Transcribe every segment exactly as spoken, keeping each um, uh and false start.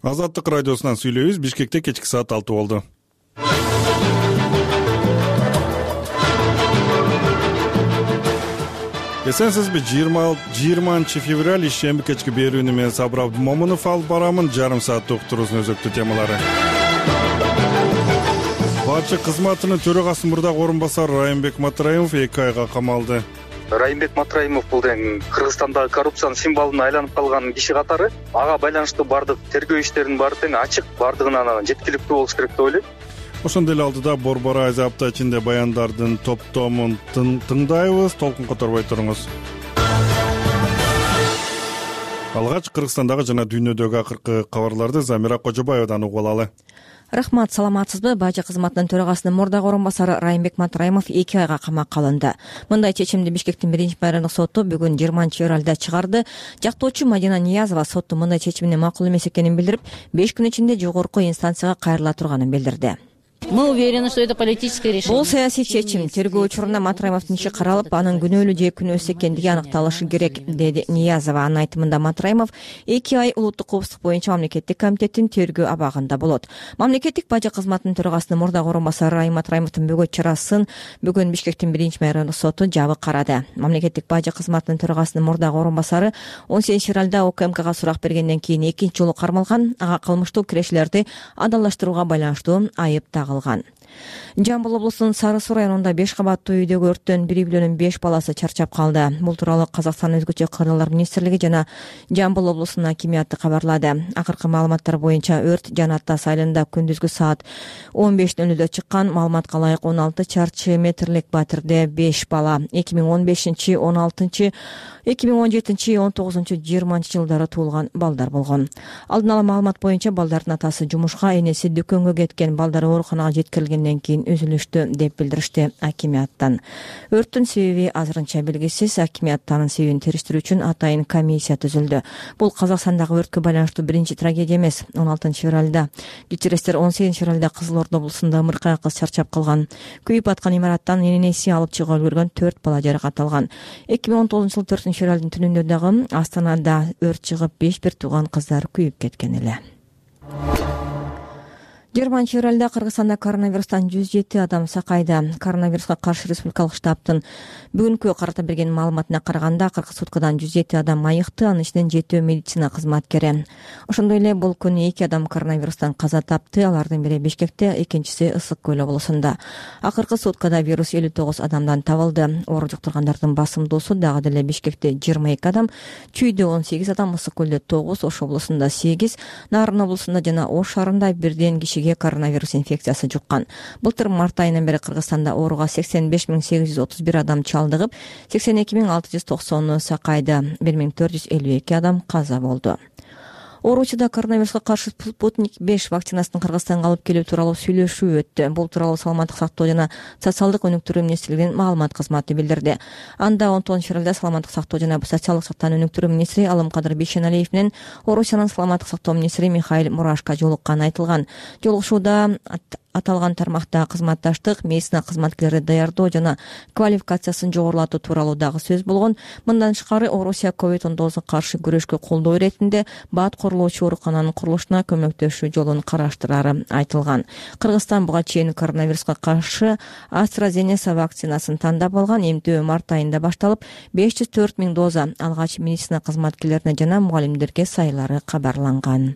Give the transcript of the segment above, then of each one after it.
Азаттык радиосунан сүйлөйбүз. Бишкекте кечки саат алты болду. Эсенсизби? жыйырманчы февраль ишемби кечки берүүнү мен Сабыр Абдумомунов алып барамын. Жарым сааттык уктуруубуздун өзөктүү темалары. Бажы кызматынын төрагасы мурдагы орун басары Райымбек Матраимов эки айга камалды. Райымбек Матраимов бул дең Кыргызстандагы коррупциянын символуна айланып калган киши катары. Ага байланыштуу бардык тергөө иштеринин баары тең ачык, бардыгынан жеткиликтүү болуш керек деп ойлойм. Ошондой эле алдыда борбор айза апта ичинде баяндардын топтомун тыңдайбыз. Толкун которбой туруңуз. Алгач Кыргызстандагы жана дүйнөдөгү акыркы кабарларды Замира Кожобаевадан угуп алалы. Рахмат, саламатсызбы? Бажы кызматынын төрагасынын мурдагы орун басары Райымбек Матраимов эки айга камакка алынды. Мындай чечимди Бишкектин биринчи майрандык соту бүгүн жыйырманчы февралда чыгарды. Жактоочу Мадина Ниязова соттун мындай чечимине макул эмес экенин билдирип, беш күн ичинде жогорку инстанцияга кайрыла турганын билдирди. Мы уверены, что это политическое решение. Бул саясий чечим. Тергөө учурунда Матраимовдун иши каралып, анын күнөөлүү же күнөөсүз экендиги аныкталышы керек, деди Ниязова. Анын айтымында Матраимов эки ай улуттук коопсуздук боюнча мамлекеттик комитеттин тергөө абагында болот. Мамлекеттик бажы кызматынын төрагасынын мурдагы орун басары Райым Матраимовдун бөгөт чарасын бүгүн Бишкектин биринчи майрандык соту жабык карады. Мамлекеттик бажы кызматынын төрагасынын мурдагы орун басары он сегизинчи февралда УКМКга сурак бергенден кийин экинчи жолу кармалган. Ага кылмыштуу кирешилерди адалдаштырууга байланыштуу айып тагылган. Жамбыл облусунун Сары Суу районунда беш кабаттуу үйдөгү өрттөн бир үй бүлөнүн беш баласы чарчап калды. Бул тууралуу Казакстан өзгөчө кырдаалар министрлиги жана Жамбыл облусунун акимияты кабарлады. Акыркы маалыматтар боюнча өрт Жан Аттас айылында күндүзгү саат он беш нөл нөлдө чыккан. Маалыматка ылайык он алты чарчы метрлик батирде беш бала эки миң он бешинчи он алтынчы эки миң он жетинчи он тогузунчу жыйырманчы жылдары туулган балдар болгон. Алдын ала маалымат боюнча балдардын атасы жумушка, энеси дүкөнгө кеткен. Балдар ооруканага жеткирилгенден кийин үзүлүштү деп билдиришти акимияттан. Өрттүн себеби азырынча белгисиз. Акимияттын себебин териштирүү үчүн атайын комиссия түзүлдү. Бул Казакстандагы өрткө байланыштуу биринчи трагедия эмес. он алтынчы февралда кечиресиздер он сегизинчи февралда Кызыл Ордо облусунда ымыркай кыз чарчап калган. Күйүп аткан имараттан энеси алып чыгууга үлгөргөн төрт бала жаракат алган. эки миң он тогузунчу жылы төртүнчү февралдын түнүндө дагы Астанада өрт чыгып беш бир тууган кыздар күйүп кеткен эле. жыйырманчы февралда Кыргызстанда коронавирустан жүз жети адам сакайды. Коронавируска каршы республикалык штабтын бүгүнкү карата берген маалыматына караганда акыркы суткадан жүз жети адам айыкты, анын ичинен жетөө медицина кызматкери. Ошондой эле бул күнү эки адам коронавирустан каза тапты. Алардын бири Бишкекте, экинчиси Ысык көл облусунда. Акыркы суткада вирус элүү тогуз адамдан табылды. Оору жуктургандардын басымдуусу дагы деле Бишкекте жыйырма эки адам, Чүйдө он сегиз адам, Ысык көлдө тогуз, Ош облусунда сегиз, Нарын облусунда жана Ош шаарында бирден киши коронавирус инфекциясы жуккан. Былтыр март айынан бери Кыргызстанда ооруга сексен беш миң сегиз жүз отуз бир адам чалдыгып, сексен эки миң алты жүз токсону сакайды. бир миң төрт жүз элүү эки адам каза болду. Ооручуда коронавируска каршы Спутник беш вакцинасын Кыргызстанга алып келүү тууралуу сүйлөшүү өттү. Бул тууралуу Саламаттык сактоо жана социалдык өнүктүрүү министрлигинин маалымат кызматы билдирди. Анда он тогузунчу февралда Саламаттык сактоо жана социалдык сактоо өнүктүрүү министри Алымкадыр Бейшеналиев менен Орусиянын Саламаттык сактоо министри Михаил Мурашко жолукканы айтылган. Жолугушууда аталган тармакта кызматташтык, медицина кызматкерлери даярдоо жана квалификациясын жогорулатуу тууралуу дагы сөз болгон. Мындан тышкары Орусия ковид он тогузга каршы күрөшкө колдоо иретинде баат курулуучу оорукананын курулушуна көмөктөшүү жолун караштырары айтылган. Кыргызстан буга чейин коронавируска каршы AstraZeneca вакцинасын тандап алган. Эмтөө март айында башталып, беш жүз төрт миң доза алгач медицина кызматкерлерине жана мугалимдерге сайылары кабарланган.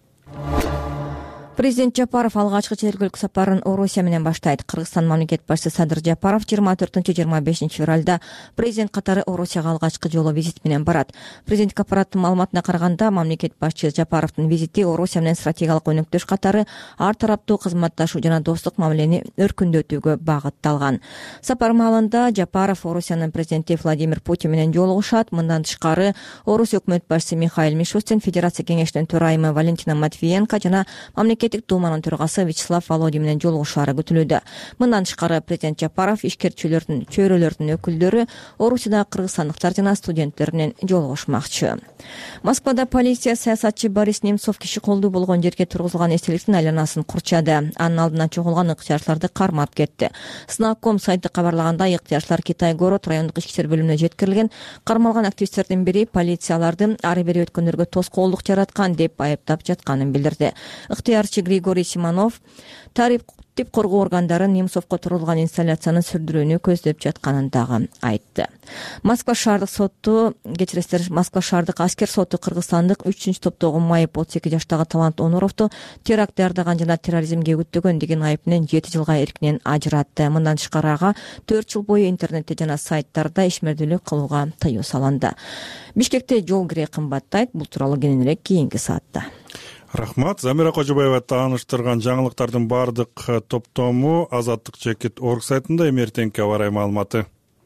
Президент Жапаров алгачкы чет-элдик сапарын Орусия менен баштайт. Кыргызстан мамлекет башчысы Садыр Жапаров жыйырма төртүнчү жыйырма бешинчи февралда президент катары Орусияга алгачкы жолу визит менен барат. Президенттик аппараттын маалыматына караганда, мамлекет башчысы Жапаровдун визити Орусия менен стратегиялык өнөктөш катары ар тараптуу кызматташуу жана достук мамилени өркүндөтүүгө багытталган. Сапар маалында Жапаров Орусиянын президенти Владимир Путин менен жолугушат. Мындан тышкары Орусия өкмөт башчысы Михаил Мишустин, Федерация кеңешинин төрайымы Валентина Матвиенко жана мамлекет мамлекеттик думанын төрагасы Вячеслав Володин менен жолугушаары күтүлүүдө. Мындан тышкары президент Жапаров ишкерчилердин, чөйрөлөрдүн өкүлдөрү, Орусияда кыргызстандыктар жана студенттер менен жолугушмакчы. Москвада полиция саясатчы Борис Немцов киши колдуу болгон жерге тургузулган эстеликтин айланасын курчады. Анын алдына чогулган ыктыярчыларды кармап кетти. Снаком сайты кабарлагандай, ыктыярчылар Китай город райондук ички иштер бөлүмүнө жеткирилген. Кармалган активисттердин бири полицияларды ары бери өткөндөргө тоскоолдук жараткан деп айыптап жатканын билдирди. Ыктыярчы Григорий Симонов тартип коргоо органдары Немцовго тургузулган инсталляцияны сүрдүрүүнү көздөп жатканын дагы айтты. Москва шаардык соту, кечиресиздер, Москва шаардык аскер соту кыргызстандык үчүнчү топтогу майып отуз эки жаштагы Талант Онуровду теракт даярдаган жана терроризмге үгүттөгөн деген айып менен жети жылга эркинен ажыратты. Мындан тышкары ага төрт жыл бою интернетте жана сайттарда ишмердүүлүк кылууга тыюу салынды. Бишкекте жол кире кымбаттайт. Бул тууралуу кененирээк кийинки саатта. Рахмат. Замира Кожобаева тааныштырган жаңылыктардын бардык топтому Азаттык чекит орг сайтында эмертеңки аба ырайы маалыматы.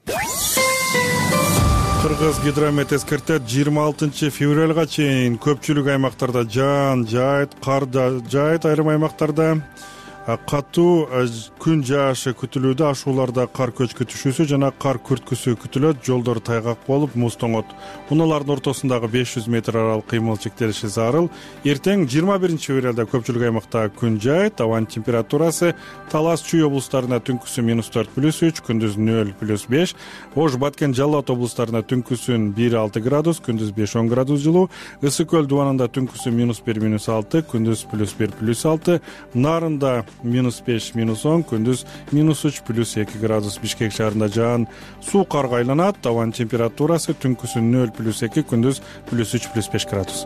Кыргыз гидромет эскертет жыйырма алтынчы февралга чейин көпчүлүк аймактарда жаан жаайт, кар да жаайт, айрым аймактарда катуу күн жаашы күтүлүүдө. Ашууларда кар көчкү түшүүсү жана кар күрткүсү күтүлөт. Жолдор тайгак болуп, муз тоңот. Унаалардын ортосундагы беш жүз метр аралык кыймыл чектелиши зарыл. Эртең жыйырма биринчи февралда көпчүлүк аймакта күн жаайт. Абанын температурасы Талас, Чүй облустарына түнкүсүн минус төрт плюс үч, күндүз нөл плюс беш. Ош, Баткен, Жалал Абад облустарына түнкүсүн бир алты градус, күндүз беш он градус жылуу. Ысык көл дубанында түнкүсүн минус бир минус алты, күндүз плюс бир плюс алты. Нарында минус беш минус он, күндүз минус үч плюс эки градус. Бишкек шаарында жаан суу карга айланат. Абанын температурасы түнкүсүн нөл плюс эки, күндүз плюс үч плюс беш градус.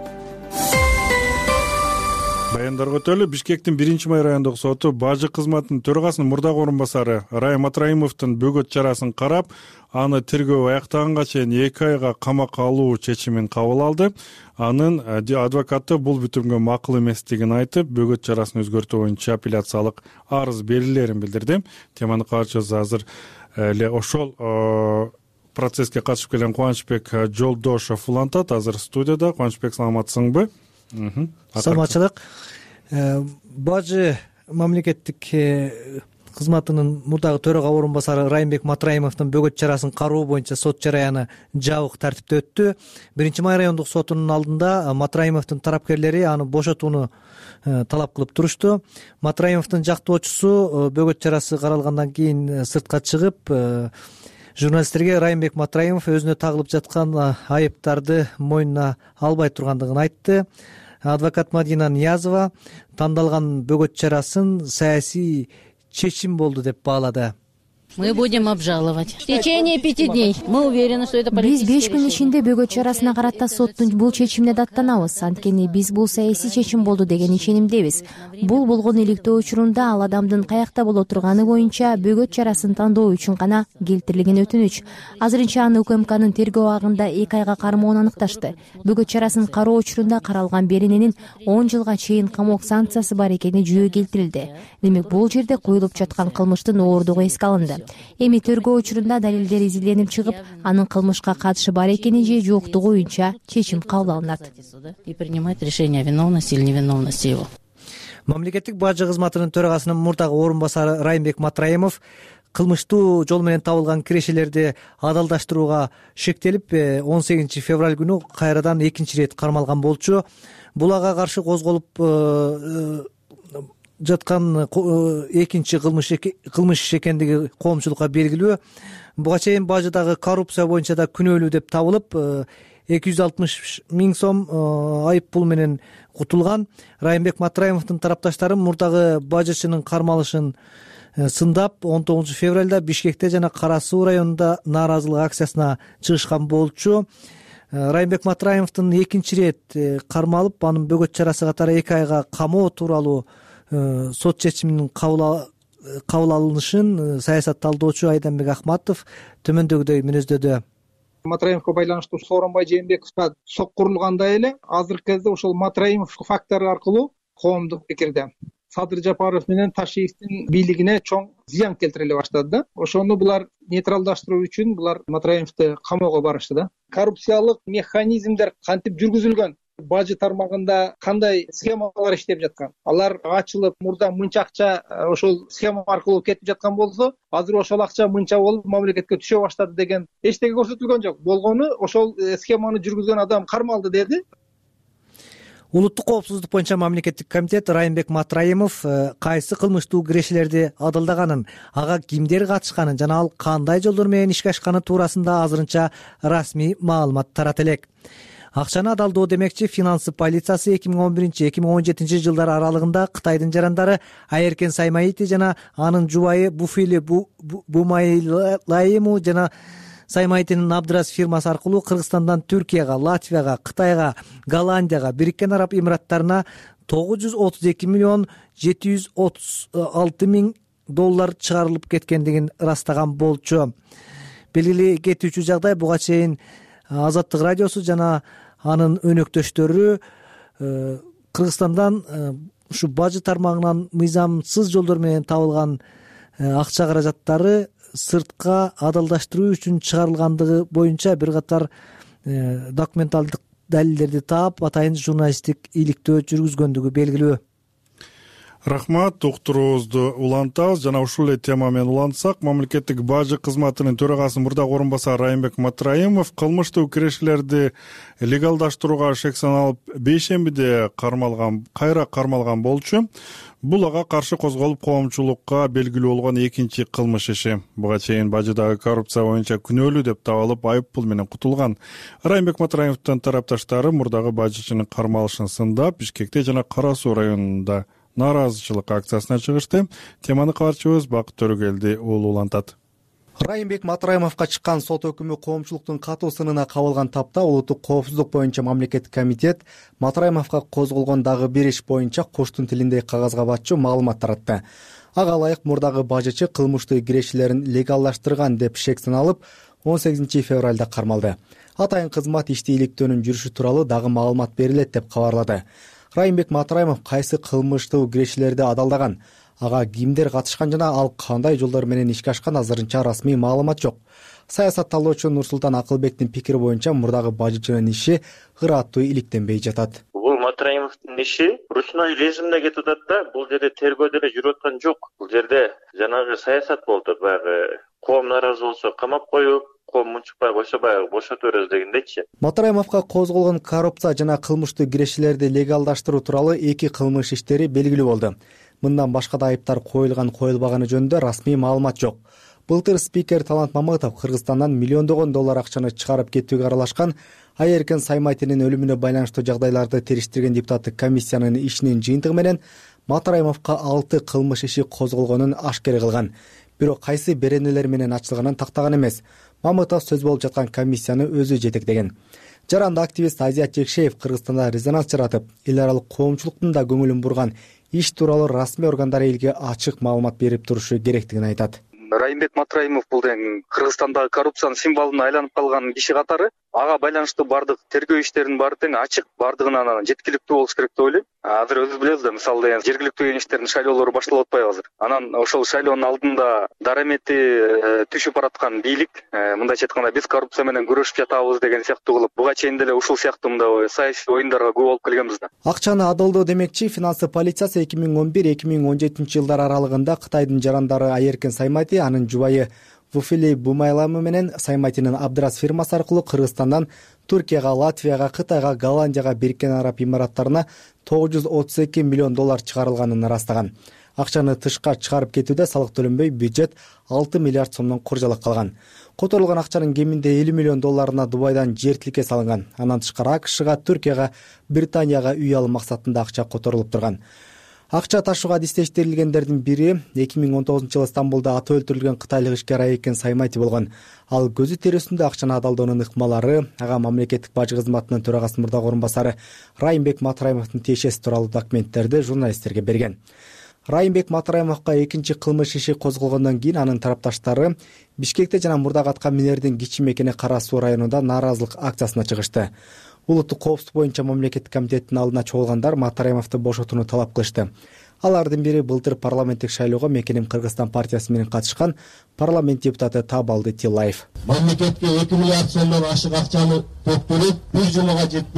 Баяндарга өтөлү. Бишкектин биринчи май райондук соту бажы кызматынын төрагасынын мурдагы орун басары Райым Матраимовдун бөгөт чарасын карап, аны тергөө аяктаганга чейин эки айга камакка алуу чечимин кабыл алды. Анын адвокаты бул бүтүмгө макул эместигин айтып, бөгөт чарасын өзгөртүү боюнча апелляциялык арыз берилерин билдирди. Теманы качыбыз азыр эле ошол процесске катышып келген Кубанычбек Жолдошов улантат. Азыр студияда. Кубанычбек, саламатсыңбы? Саламатчылык. Бажы мамлекеттик кызматынын мурдагы төрага орун басары Райымбек Матраимовдун бөгөт чарасын кароо боюнча сот жараяны жабык тартипте өттү. биринчи май райондук сотунун алдында Матраимовдун тарапкерлери аны бошотууну талап кылып турушту. Матраимовдун жактоочусу бөгөт чарасы каралгандан кийин сыртка чыгып, журналисттерге Райымбек Матраимов өзүнө тагылып жаткан айыптарды мойнуна албай тургандыгын айтты. Адвокат Мадина Ниязова тандалган бөгөт чарасын саясий чечим болду деп баалады. Мы будем обжаловать. В течение пяти дней. Мы уверены, что это политическое решение. Биз беш күн ичинде бөгөт чарасына карата соттун бул чечимине даттанабыз. Анткени биз бул саясий чечим болду деген ишенимдебиз. Бул болгон иликтөө учурунда ал адамдын каякта боло турганы боюнча бөгөт чарасын тандоо үчүн гана келтирилген өтүнүч. Азырынча аны УКМКнын тергөө абагында эки айга кармоону аныкташты. Бөгөт чарасын кароо учурунда каралган берененин он жылга чейин камок санкциясы бар экени жүйө келтирилди. Демек бул жерде коюлуп жаткан кылмыштын оордугу эске алынды. Эми тергөө учурунда далилдер изиленип чыгып, анын кылмышка катышы бар экени же жоктугу боюнча чечим кабыл алынат. И принимает решение о виновности или невиновности его. Мамлекеттик бажы кызматынын төрагасынын мурдагы орун басары Райымбек Матраимов кылмыштуу жол менен табылган кирешелерди адалдаштырууга шектелип, он сегизинчи февраль күнү кайрадан экинчи ирет кармалган болчу. Бул ага каршы козголуп жаткан экинчи кылмыш кылмыш экендиги коомчулукка белгилүү. Буга чейин бажыдагы коррупция боюнча да күнөөлүү деп табылып, эки жүз алтымыш миң сом айып пул менен кутулган. Райымбек Матраимовдун тарапташтары мурдагы бажычынын кармалышын сындап, он тогузунчу февралда Бишкекте жана Кара Суу районунда нааразылык акциясына чыгышкан болчу. Райымбек Матраимовдун экинчи ирет кармалып, анын бөгөт чарасы катары эки айга камоо тууралуу сот чечиминин кабыл алынышын саясат талдоочу Айданбек Ахматов төмөндөгүдөй мүнөздөдү. Матраимовго байланыштуу Сооронбай Жээнбековго соккурулгандай эле азыркы кезде ошол Матраимов фактору аркылуу коомдук пикирде Садыр Жапаров менен Ташиевдин бийлигине чоң зыян келтириле баштады да. Ошону булар нейтралдаштыруу үчүн булар Матраимовду камоого барышты да. Коррупциялык механизмдер кантип жүргүзүлгөн, бажы тармагында кандай схемалар иштеп жаткан, алар ачылып мурда мынча акча ошол схема аркылуу кетип жаткан болсо азыр ошол акча мынча болуп мамлекетке түшө баштады деген эчтеке көрсөтүлгөн жок. Болгону ошол схеманы жүргүзгөн адам кармалды деди. Улуттук коопсуздук боюнча мамлекеттик комитет Райымбек Матраимов кайсы кылмыштуу кирешелерди адалдаганын, ага кимдер катышканын жана ал кандай жолдор менен ишке ашканы туурасында азырынча расмий маалымат тарата элек. Акчаны адалдоо демекчи финансы полициясы эки миң он биринчи эки миң он жетинчи жылдар аралыгында Кытайдын жарандары Айеркен Саймайти жана анын жубайы Буфили Бумайлайму жана Саймайтинин Абдрас фирмасы аркылуу Кыргызстандан Түркияга, Латвияга, Кытайга, Голландияга, Бириккен Араб Эмираттарына тогуз жүз отуз эки миллион жети жүз отуз алты миң доллар чыгарылып кеткендигин ырастаган болчу. Белгилүү кетүүчү жагдай буга чейин Азаттык радиосу жана анын өнөктөштөрү Кыргызстандан ушу бажы тармагынан мыйзамсыз жолдор менен табылган акча каражаттары сыртка адалдаштыруу үчүн чыгарылгандыгы боюнча бир катар документалдык далилдерди таап, атайын журналисттик иликтөө жүргүзгөндүгү белгилүү. Рахмат, уктуруубузду улантабыз жана ушул эле тема менен улантсак, мамлекеттик бажы кызматынын төрагасы мурдагы орун басары Райымбек Матраимов кылмыштуу кирешелерди легалдаштырууга шек саналып бейшембиде кармалган, кайра кармалган болчу. Бул ага каршы козголуп коомчулукка белгилүү болгон экинчи кылмыш иши. Буга чейин бажыдагы коррупция боюнча күнөөлүү деп табылып айып пул менен кутулган Райымбек Матраимовдун тарапташтары мурдагы бажычынын кармалышын сындап, Бишкекте жана Кара Суу районунда нааразычылык акциясына чыгышты. Теманы кабарчыбыз Бакыт Төрөгелди уулу улантат. Райымбек Матраимовго чыккан сот өкүмү коомчулуктун катуу сынына кабылган тапта улуттук коопсуздук боюнча мамлекеттик комитет Матраимовго козголгон дагы бир иш боюнча коштун тилинде кагазга батчу маалымат таратты. Ага ылайык мурдагы бажычы кылмыштуу кирешелерин легалдаштырган деп шек саналып он сегизинчи февралда кармалды. Атайын кызмат ишти иликтөөнүн жүрүшү тууралуу дагы маалымат берилет деп кабарлады. Райымбек Матраимов кайсы кылмыштуу кирешелерди адалдаган, ага кимдер катышкан жана ал кандай жолдор менен ишке ашкан азырынча расмий маалымат жок. Саясатталоочу Нурсултан Акылбектин пикири боюнча мурдагы бажычынын иши ыраттуу иликтенбей жатат. Бул Матраимовдун иши ручной режимде кетип атат да, бул жерде тергөө деле жүрүп аткан жок. Бул жерде жанагы саясат болду, баягы коом нааразы болсо камап коюп, коом мунчукпай койсо баягы бошото беребиз дегендейчи. Матраимовго козголгон коррупция жана кылмыштуу кирешелерди легалдаштыруу тууралуу эки кылмыш иштери белгилүү болду. Мындан башка да айыптар коюлган коюлбаганы жөнүндө расмий маалымат жок. Былтыр спикер Талант Мамытов Кыргызстандан миллиондогон доллар акчаны чыгарып кетүүгө аралашкан Айеркен Саймайтинин өлүмүнө байланыштуу жагдайларды териштирген депутаттык комиссиянын ишинин жыйынтыгы менен Матраимовго алты кылмыш иши козголгонун ашкер кылган. Бирок кайсы беренелер менен ачылганын тактаган эмес. Мамытов сөз болуп жаткан комиссияны өзү жетектеген. Жаранды активист Азият Жекшеев Кыргызстанда резонанс жаратып, эл аралык коомчулуктун да көңүлүн бурган иш тууралуу расмий органдар элге ачык маалымат берип турушу керектигин айтат. Райымбек Матраимов бул дең Кыргызстандагы коррупциянын символуна айланып калган киши катары. Ага байланыштуу бардык тергөө иштеринин баары тең ачык, бардыгынан анан жеткиликтүү болуш керек деп ойлойм. Азыр өзү билебиз да, мисалы деген жергиликтүү кеңештердин шайлоолору башталып атпайбы азыр. Анан ошол шайлоонун алдында дарамети түшүп бараткан бийлик, мындайча айтканда биз коррупция менен күрөшүп жатабыз деген сыяктуу кылып, буга чейин деле ушул сыяктуу мындай саясий оюндарга көп болуп келгенбиз да. Акчаны адалдоо демекчи финансы полициясы эки миң он бир эки миң он жетинчи жылдар аралыгында Кытайдын жарандары Айеркен Саймайти, анын жубайы Буфили Бумайлайму менен Саймайтинин Абдрас фирмасы аркылуу Кыргызстандан Түркияга, Латвияга, Кытайга, Голландияга, Бириккен Араб Эмираттарына тогуз жүз отуз эки миллион доллар чыгарылганын ырастаган. Акчаны тышка чыгарып кетүүдө салык төлөнбөй бюджет алты миллиард сомдон куржалак калган. Которулган акчанын кеминде элүү миллион долларына Дубайдан жер тилке салынган. Андан тышкары АКШга, Түркияга, Британияга үй алуу максатында акча которулуп турган. Акча ташууга дистештирилгендердин бири эки миң он тогузунчу жылы Стамбулда аты өлтүрүлгөн кытайлык ишкер Айеркен Саймайти болгон. Ал көзү терөсүндө акчаны адалдоонун ыкмалары ага мамлекеттик бажы кызматынын төрагасы мурдагы орун басары Райымбек Матраимовдун тиешеси тууралуу документтерди журналисттерге берген. Райымбек Матраимовго экинчи кылмыш иши козголгондон кийин анын тарапташтары Бишкекте жана мурдагы аткан минердин кичи мекени Кара Суу районунда нааразылык акциясына чыгышты. Улуттук коопсуздук боюнча мамлекеттик комитеттин алдына чогулгандар Матраимовду бошотууну талап кылышты. Алардын бири былтыр парламенттик шайлоого Мекеним Кыргызстан партиясы менен катышкан парламент депутаты Табалды Тилаев. Мамлекетке эки миллиард сомдон ашык акчаны төктүрүп, бир жумага жетпей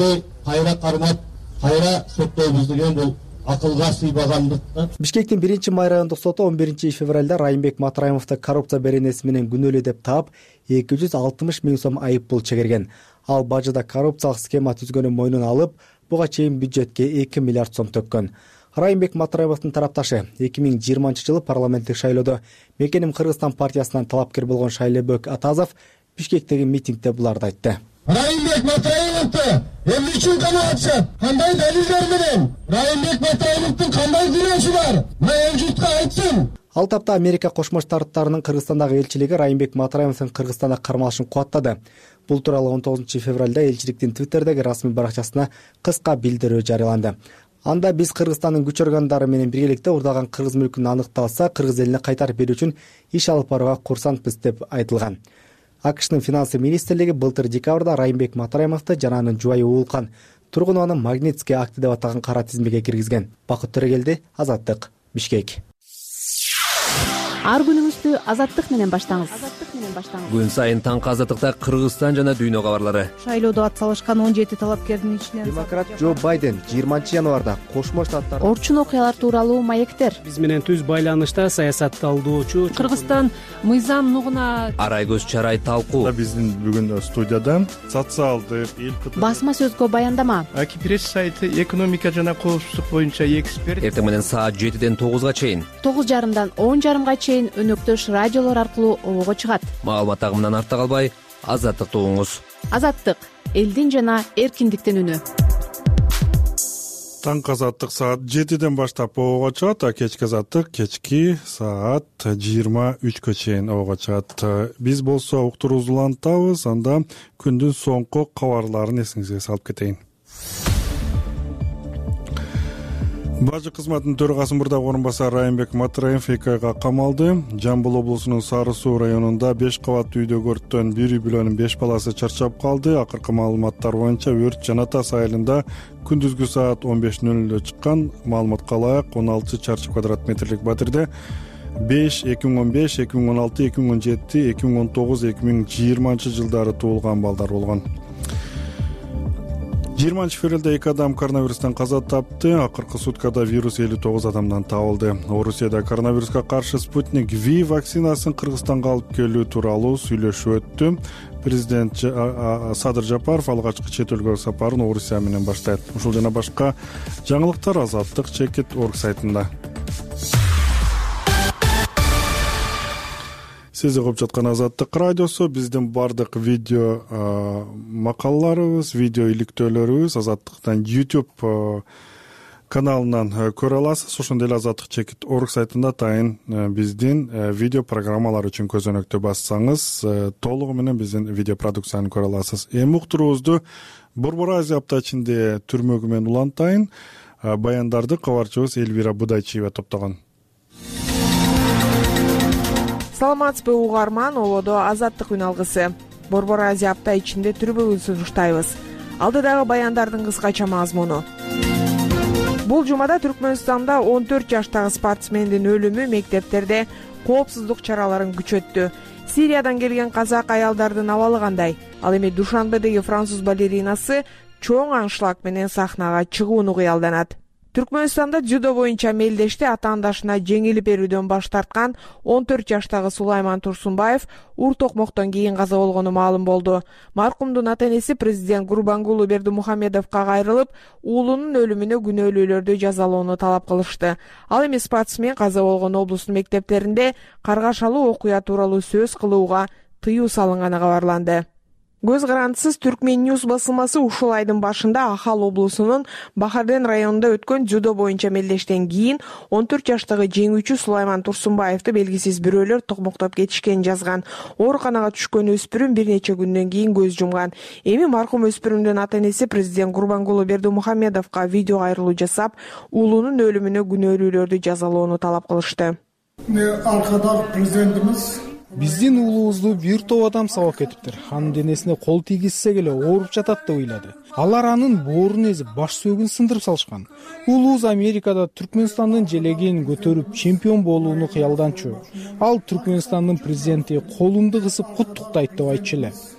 кайра кармап кайра соттойбуз деген бул акылга сыйбагандык да. Бишкектин биринчи май райондук соту он биринчи февралда Райымбек Матраимовду коррупция беренеси менен күнөөлүү деп таап эки жүз алтымыш миң сом айып пул чегерген. Ал бажыда коррупциялык схема түзгөнүн мойнуна алып, буга чейин бюджетке эки миллиард сом төккөн. Райымбек Матраимовдун тарапташы эки миң жыйырманчы жылы парламенттик шайлоодо Мекеним Кыргызстан партиясынан талапкер болгон Шайлебек Атазов Бишкектеги митингде буларды айтты. Райымбек Матраимовду эмне үчүн каматышат? Кандай далилдер менен? Райымбек Матраимовдун кандай күнөөсү бар? Эл журтка айтсын. Ал тапта Америка Кошмо Штаттарынын Кыргызстандагы элчилиги Райымбек Матраимовдун Кыргызстанда кармалышын кубаттады. Бул тууралуу он тогузунчу февралда элчиликтин Твиттердеги расмий баракчасына кыска билдирүү жарыяланды. Анда биз Кыргызстандын күч органдары менен биргеликте урдалган кыргыз мүлкүн аныкталса, кыргыз элине кайтарып берүү үчүн иш алып барууга курсантпыз деп айтылган. АКШнын финансы министрлиги былтыр декабрда Райымбек Матраимовду жана анын жубайы Уулкан Тургунованы Магнитский акты деп атаган кара тизмеге киргизген. Бакыт Төрөгелди, Азаттык, Бишкек. Ар күнүңүздү Азаттык менен баштаңыз. Күн сайын таңкы Азаттыкта Кыргызстан жана дүйнө кабарлары. Шайлоодо ат салышкан он жети талапкердин ичинен Демократ Джо Байден жыйырманчы январда Кошмо Штаттар Орчун окуялар тууралуу маектер. Биз менен түз байланышта саясатталдоочу Кыргызстан мыйзам нугуна Арай көз чарай талкуу. Биздин бүгүн студияда социалдык эл басма сөзгө баяндама. Аки пресс сайты экономика жана коопсуздук боюнча эксперт. Эртең менен саат жетиден тогузга чейин. тогуз жарымдан он жарымга чейин өнөктөш радиолор аркылуу обого чыгат. Маалымат агымынан артта калбай, Азаттыкты угуңуз. Азаттык — элдин жана эркиндиктин үнү. Таңкы Азаттык саат жетиден баштап обого чыгат, а кечки Азаттык кечки саат жыйырма үчкө чейин обого чыгат. Биз болсо уктуруубузду улантабыз, анда күндүн соңку кабарларын эсиңизге салып кетейин. Бажы кызматынын төрагасы мурдагы орун басары Райымбек Матраимов эки айга камалды. Жамбыл облусунун Сары Суу районунда беш кабаттуу үйдөгү өрттөн бир үй бүлөнүн беш баласы чарчап калды. Акыркы маалыматтар боюнча өрт Жана Тас айылында күндүзгү саат он беш нөл нөлдө чыккан. Маалыматка ылайык он алты чарчы квадрат метрлик батирде беш, эки миң он беш, эки миң он алты, эки миң он жети, эки миң он тогуз, эки миң жыйырманчы жылдары туулган балдар болгон. жыйырманчы февралда эки адам коронавирустан каза тапты. Акыркы суткада вирус элүү тогуз адамдан табылды. Орусияда коронавируска каршы Спутник V вакцинасын Кыргызстанга алып келүү тууралуу сүйлөшүү өттү. Президент Садыр Жапаров алгачкы чет өлкөгө сапарын Орусия менен баштайт. Ушул жана башка жаңылыктар Азаттык чекит точка орг сайтында. Сиз угуп жаткан Азаттык радиосу, биздин бардык видео макалаларыбыз, видео иликтөөлөрүбүз Азаттыктан YouTube каналынан көрө аласыз. Ошондой эле Азаттык чекит точка орг сайтында тайын биздин видео программалар үчүн көзөнөктү бассаңыз, толугу менен биздин видео продукцияны көрө аласыз. Эми уктуруубузду Борбор Азия апта ичинде түрмөгү менен улантайын. Баяндарды кабарчыбыз Элвира Будайчиева топтогон. Саламатсызбы угарман, олодо Азаттык үн алгысы. Борбор Азия апта ичинде түрмөгүн сунуштайбыз. Алдыдагы баяндардын кыскача мазмуну. Бул жумада Түркмөнстанда он төрт жаштагы спортсмендин өлүмү мектептерде коопсуздук чараларын күчөттү. Сириядан келген казак аялдардын абалы кандай? Ал эми Душанбедеги француз балеринасы чоң аншлаг менен сахнага чыгууну кыялданат. Түркмөнстанда дзюдо боюнча мелдеште атаандашына жеңилип берүүдөн баш тарткан он төрт жаштагы Сулайман Турсунбаев ур токмоктон кийин каза болгону маалым болду. Маркумдун ата-энеси президент Гурбангулу Бердимухамедовго кайрылып, уулунун өлүмүнө күнөөлүүлөрдү жазалоону талап кылышты. Ал эми спортсмен каза болгон облустун мектептеринде каргашалуу окуя тууралуу сөз кылууга тыюу салынганы кабарланды. Көз карандысыз Түркмен Ньюс басылмасы ушул айдын башында Ахал облусунун Бахарден районунда өткөн дзюдо боюнча мелдештен кийин он төрт жаштагы жеңүүчү Сулайман Турсунбаевди белгисиз бирөөлөр токмоктоп кетишкенин жазган. Ооруканага түшкөн өспүрүм бир нече күндөн кийин көз жумган. Эми маркум өспүрүмдүн ата-энеси президент Гурбангулу Бердимухамедовго видео кайрылуу жасап, уулунун өлүмүнө күнөөлүүлөрдү жазалоону талап кылышты. Аркадагы президентибиз биздин уулубузду бир топ адам сабап кетиптир. Анын денесине кол тийгизсек эле ооруп жатат деп ыйлады. Алар анын боорун эзип, баш сөөгүн сындырып салышкан. Уулубуз Америкада Түркмөнстандын желегин көтөрүп чемпион болууну кыялданчу. Ал Түркмөнстандын президенти колумду кысып куттуктайт деп айтчу эле.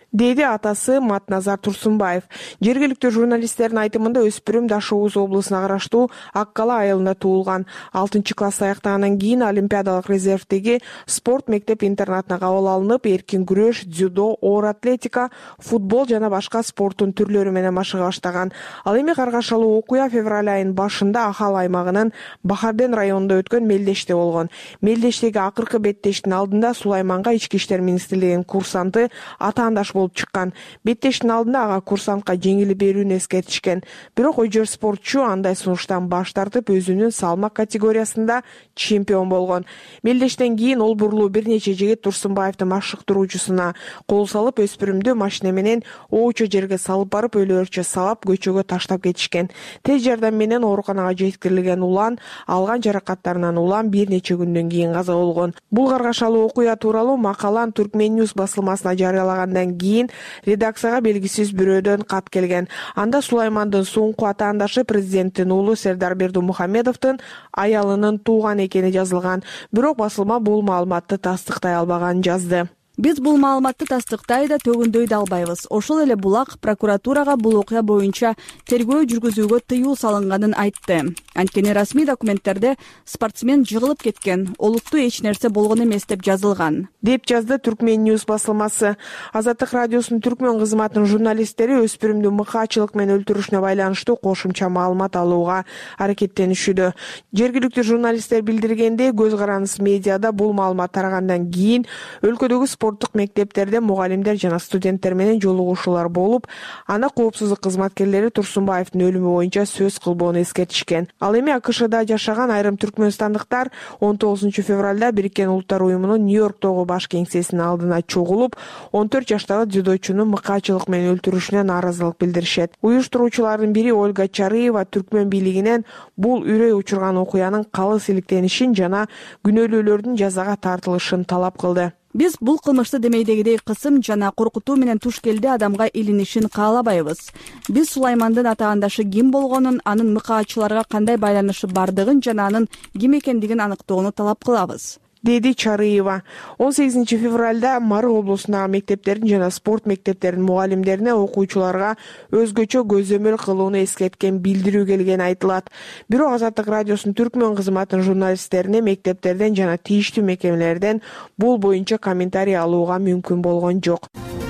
деди атасы Матназар Турсунбаев. Жергиликтүү журналисттердин айтымында өспүрүм Даш Ооз облусуна караштуу Ак Кала айылында туулган. алтынчы класс аяктагандан кийин олимпиадалык резервдеги спорт мектеп интернатына кабыл алынып, эркин күрөш, дзюдо, оор атлетика, футбол жана башка спорттун түрлөрү менен машыга баштаган. Ал эми каргашалуу окуя февраль айынын башында Ахал аймагынын Бахарден районунда өткөн Мелдеште болгон. Мелдештеги акыркы беттештин алдында Сулайманга ички иштер министрлигинин курсанты атаандаш болуп чыккан. Беттештин алдында ага курсантка жеңилип берүүнү эскертишкен. Бирок ойжор спортчу андай сунуштан баш тартып, өзүнүн салмак категориясында чемпион болгон. Мелдештен кийин ол бурлуу бир нече жигит Турсунбаевдин машыктыруучусуна кол салып, өспүрүмдү машина менен оочо жерге салып барып, өлөөрчө сабап көчөгө таштап кетишкен. Тез жардам менен ооруканага жеткирилген улан алган жаракаттарынан улам бир нече күндөн кийин каза болгон. Бул каргашалуу окуя тууралуу макалан Turkmen News басылмасына жарыялагандан кийин редакцияга белгисиз бирөөдөн кат келген. Анда Сулаймандын соңку атаандашы президенттин уулу Сердар Бердумухамедовдун аялынын тууган экени жазылган. Бирок басылма бул маалыматты тастыктай албаганын жазды. Биз бул маалыматты тастыктай да төгүндөй да албайбыз. Ошол эле Булак прокуратурага бул окуя боюнча тергөө жүргүзүүгө тыюу салынганын айтты. Анткени расмий документтерде спортсмен жыгылып кеткен, олуттуу эч нерсе болгон эмес деп жазылган, деп жазды Turkmen News басылмасы. Азаттык радиосунун түркмөн кызматынын журналисттери өспүрүмдү мыкаачылык менен өлтүрүшүнө байланыштуу кошумча маалымат алууга аракеттенишүүдө. Жергиликтүү журналисттер билдиргендей, көз карандысыз медиада бул маалымат тарагандан кийин өлкөдөгү спорттук мектептерде мугалимдер жана студенттер менен жолугушуулар болуп, ана коопсуздук кызматкерлери Турсунбаевдин өлүмү боюнча сөз кылбоону эскертишкен. Ал эми АКШда жашаган айрым түркмөнстандыктар он тогузунчу февралда Бириккен Улуттар уюмунун Нью-Йорктогу баш кеңсесинин алдына чогулуп, он төрт жаштагы дзюдочуну мыкаачылык менен өлтүрүшүнө нааразылык билдиришет. Уюштуруучулардын бири Ольга Чарыева түркмөн бийлигинен бул үрөй учурган окуянын калыс иликтенишин жана күнөөлүүлөрдүн жазага тартылышын талап кылды. Биз бул кылмышты демейдегидей кысым жана коркутуу менен туш келди адамга илинишин каалабайбыз. Биз Сулаймандын атаандашы ким болгонун, анын мыкаачыларга кандай байланышы бардыгын жана анын ким экендигин аныктоону талап кылабыз, деди Чарыева. он сегизинчи февралда Марыг облусундагы мектептердин жана спорт мектептеринин мугалимдерине окуучуларга өзгөчө көзөмөл кылууну эскерткен билдирүү келгени айтылат. Бирок Азаттык радиосунун түркмөн кызматынын журналисттерине мектептерден жана тийиштүү мекемелерден бул боюнча комментарий алууга мүмкүн болгон жок.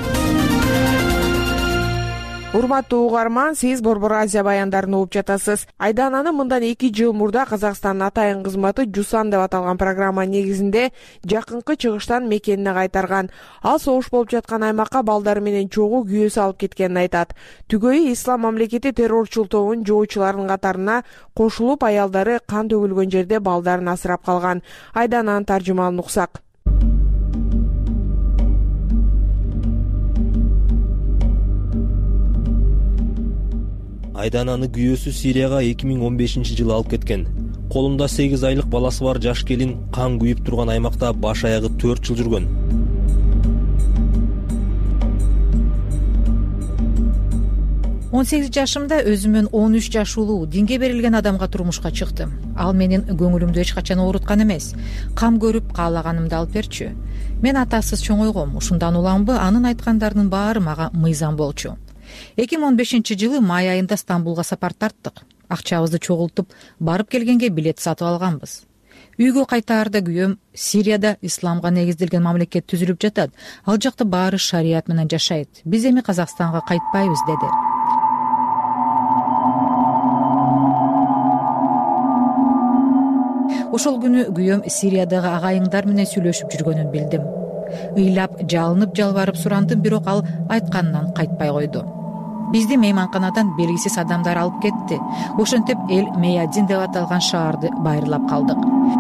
Урматтуу угарман, сиз Борбор Азия баяндарын угуп жатасыз. Айдананы мындан эки жыл мурда Казакстандын атайын кызматы Жусан деп аталган программа негизинде жакынкы чыгыштан мекенине кайтарган. Ал согуш болуп жаткан аймакка балдары менен чогуу күйөөсү алып кеткенин айтат. Түгөйү Ислам мамлекети террорчул тобунун жоочуларынын катарына кошулуп, аялдары кан төгүлгөн жерде балдарын асырап калган. Айдананын таржымалын уксак. Айдананы күйөөсү Сирияга эки миң он бешинчи жылы алып кеткен. Колунда сегиз айлык баласы бар жаш келин кан күйүп турган аймакта баш аягы төрт жыл жүргөн. он сегиз жашымда өзүмөн он үч жашылуу динге берилген адамга турмушка чыктым. Ал менин көңүлүмдү эч качан ооруткан эмес. Кам көрүп каалаганымды алып берчү. Мен атасыз чоңойгом, ушундан уламбы анын айткандарынын баары мага мыйзам болчу. эки миң он бешинчи жылы май айында Стамбулга сапар тарттык. Акчабызды чогултуп, барып келгенге билет сатып алганбыз. Үйгө кайтаарда күйөөм Сирияда исламга негизделген мамлекет түзүлүп жатат. Ал жакта баары шарият менен жашайт. Биз эми Казакстанга кайтпайбыз деди. Ошол күнү күйөөм Сириядагы агайыңдар менен сүйлөшүп жүргөнүн билдим. Ыйлап, жалынып, жалбарып сурандым, бирок ал айтканынан кайтпай койду. Бизди мейманканадан белгисиз адамдар алып кетти. Ошентип Эл Мейадин деп аталган шаарды байырлап калдык.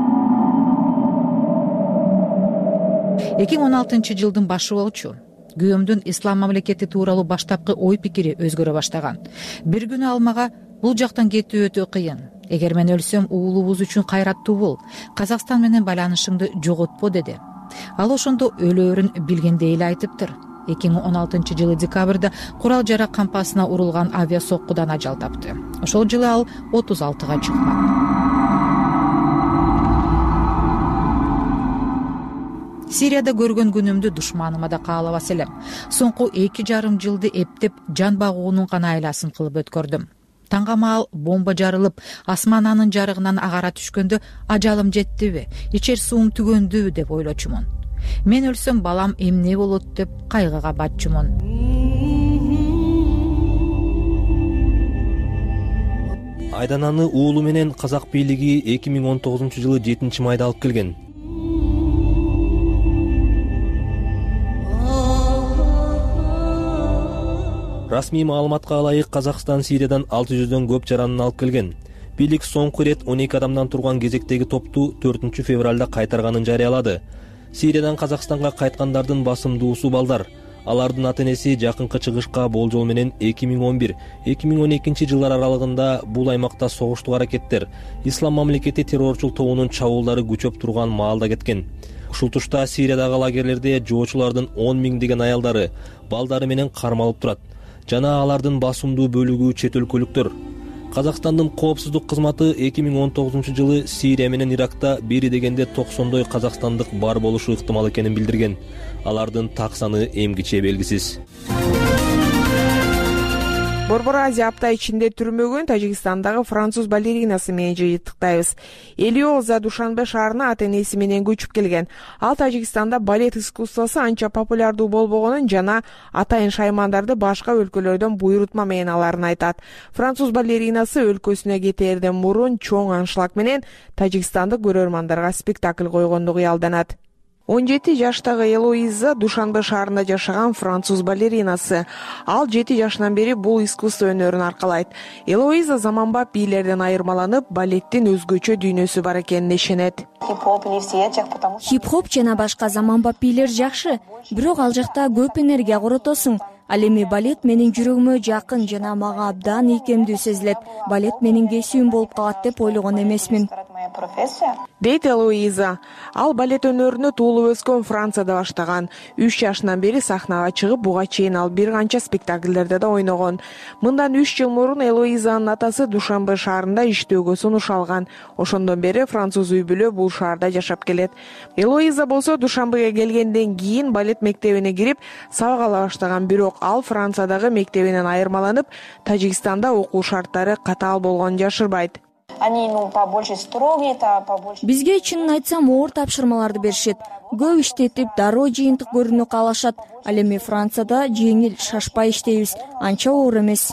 эки миң он алтынчы жылдын башы болчу. Күйөөмдүн ислам мамлекети тууралуу баштапкы ой пикири өзгөрө баштаган. Бир күнү ал мага бул жактан кетүү өтө кыйын. Эгер мен өлсөм, уулубуз үчүн кайраттуу бол. Казакстан менен байланышыңды жоготпо деди. Ал ошондо өлөөрүн билгендей эле айтыптыр. эки миң он алтынчы жылы декабрда курал жарак кампасына урулган авиа соккудан ажал тапты. Ошол жылы ал отуз алтыга чыккан. Сирияда көргөн күнүмдү душманыма да каалабас элем. Соңку эки жарым жылды эптеп жан багуунун гана айласын кылып өткөрдүм. Таңга маал бомба жарылып, асмананын жарыгынан агара түшкөндө ажалым жеттиби, ичер суум түгөндүбү деп ойлочумун. Мен өлсөм балам эмне болот деп кайгыга батчумун. Айдананы уулу менен казак бийлиги эки миң он тогузунчу жылы жетинчи майда алып келген. Расмий маалыматка ылайык Казакстан Сириядан алты жүздөн көп жаранын алып келген. Бийлик соңку ирет он эки адамдан турган кезектеги топту төртүнчү февралда кайтарганын жарыялады. Сириядан Казакстанга кайткандардын басымдуусу балдар. Алардын ата-энеси жакынкы чыгышка болжол менен эки миң он бир эки миң он экинчи жылдар аралыгында бул аймакта согуштук аракеттер, Ислам мамлекети террорчул тобунун чабуулдары күчөп турган маалда кеткен. Ушул тушта Сириядагы лагерлерде жоочулардын он миңдеген аялдары, балдары менен кармалып турат. Жана алардын басымдуу бөлүгү чет өлкөлүктөр. Казакстандын коопсуздук кызматы эки миң он тогузунчу жылы Сирия менен Иракта бери дегенде токсондой казакстандык бар болушу ыктымал экенин билдирген. Алардын так саны эмгиче белгисиз. Борбор Азия апта ичинде түрмөгөн Тажикстандагы француз балеринасы менен жыйынтыктайбыз. Элиоза Душанбе шаарына ата-энеси менен көчүп келген. Ал Тажикстанда балет искусствосу анча популярдуу болбогонун жана атайын шаймандарды башка өлкөлөрдөн буйрутма менен аларын айтат. Француз балеринасы өлкөсүнө кетээрден мурун чоң аншлаг менен тажикстандык көрөрмандарга спектакль койгонду кыялданат. он жети жаштагы Элоиза Душанбе шаарында жашаган француз балеринасы. Ал жети жашынан бери бул искусство өнөрүн аркалайт. Элоиза заманбап бийлерден айырмаланып, балеттин өзгөчө дүйнөсү бар экенине ишенет. Хип-хоп жана башка заманбап бийлер жакшы, бирок ал жакта көп энергия коротосуң. Ал эми балет менин жүрөгүмө жакын жана мага абдан ийкемдүү сезилет. Балет менин кесибим болуп калат деп ойлогон эмесмин. Дейт Элоиза. Ал балет өнөрүнө туулуп өскөн Францияда баштаган. үч жашынан бери сахнага чыгып, буга чейин ал бир канча спектакльдерде да ойногон. Мындан үч жыл мурун Элоизанын атасы Душанбе шаарында иштөөгө сунуш алган. Ошондон бери француз үй бүлө бул шаарда жашап келет. Элоиза болсо Душанбеге келгенден кийин балет мектебине кирип, сабак ала баштаган, бирок ал Франциядагы мектебинен айырмаланып, Тажикстанда окуу шарттары катаал болгонун жашырбайт. Бизге чынын айтсам оор тапшырмаларды беришет. Көп иштетип, дароо жыйынтык көрүүнү каалашат. Ал эми Францияда жеңил, шашпай иштейбиз. Анча оор эмес.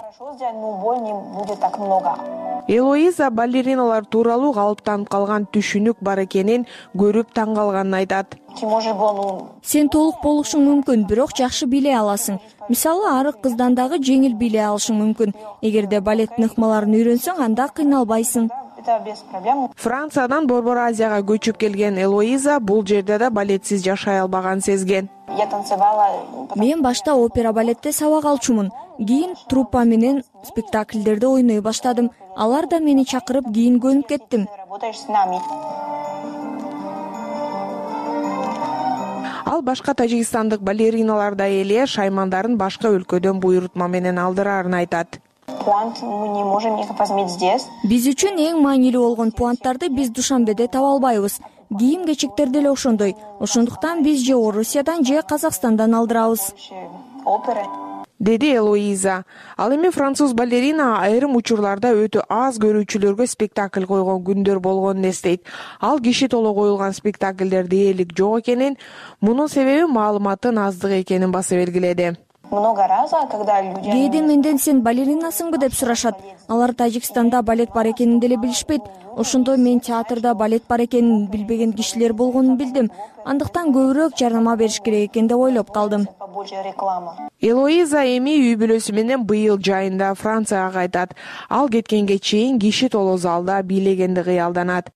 Элоиза балериналар тууралуу калыптанып калган түшүнүк бар экенин көрүп таң калганын айтат. Сен толук болушуң мүмкүн, бирок жакшы бийлей аласың. Мисалы, арык кыздан дагы жеңил бийлей алышың мүмкүн. Эгерде балеттин ыкмаларын үйрөнсөң, анда кыйналбайсың. Франциядан Борбор Азияга көчүп келген Элоиза бул жерде да балетсиз жашай албаганын сезген. Мен башта опера балетте сабак алчумун. Кийин труппа менен спектакльдерде ойной баштадым. Алар да мени чакырып, кийин көнүп кеттим. Ал башка тажикстандык балериналарда эле шаймандарын башка өлкөдөн буйрутма менен алдырарын айтат. Биз үчүн эң маанилүү болгон пуанттарды биз Душанбеде таба албайбыз. Кийим-кечектер деле ошондой. Ошондуктан биз же Орусиядан же Казакстандан алдырабыз. Деди Элоиза. Ал эми француз балерина айрым учурларда өтө аз көрүүчүлөргө спектакль койгон күндөр болгонун эстейт. Ал киши толо коюлган спектакльдерде ээлик жок экенин, мунун себеби маалыматтын аздыгы экенин баса белгиледи. Кээде менден сен балеринасыңбы деп сурашат. Алар Тажикстанда балет бар экенин деле билишпейт. Ошондо мен театрда балет бар экенин билбеген кишилер болгонун билдим. Андыктан көбүрөөк жардама бериш керек экен деп ойлоп калдым. Элоиза эми үй бүлөсү менен быйыл жайында Францияга кайтат. Ал кеткенге чейин киши толо залда бийлегенди кыялданат.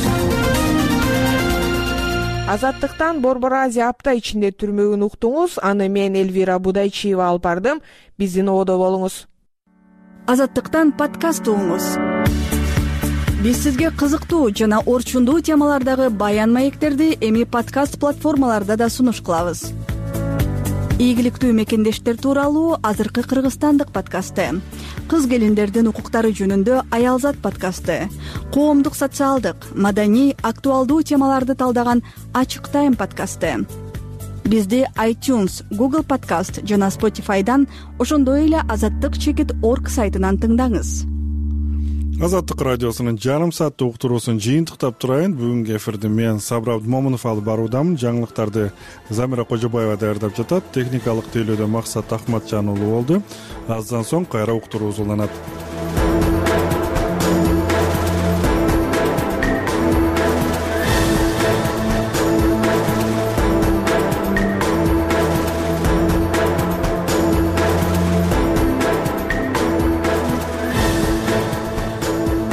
Азаттыктан Борбор Азия апта ичинде түрмөгүн уктуңуз. Аны мен Элвира Будайчиева алып бардым. Биздин ободо болуңуз. Азаттыктан подкаст угуңуз. Биз сизге кызыктуу жана орчундуу темалардагы баян маектерди эми подкаст платформаларда да сунуш кылабыз. ийгиликтүү мекендештер тууралуу азыркы кыргызстандык подкасты, кыз келиндердин укуктары жөнүндө Аялзат подкасты, коомдук, социалдык, маданий, актуалдуу темаларды талдаган Ачык Тайм подкасты. Бизди iTunes, Google Podcast жана Spotify'дан, ошондой эле азаттык чекит орг сайтынан тыңдаңыз. Азаттык радиосунун жарым сааттык уктуруусун жыйынтыктап турайын. Бүгүнкү эфирди мен Сабыр Абдымомунов алып баруудамын. Жаңылыктарды Замира Кожобаева даярдап жатат. Техникалык тейлөөдө Максат Ахматжан уулу болду. Аздан соң кайра уктуруу уланат.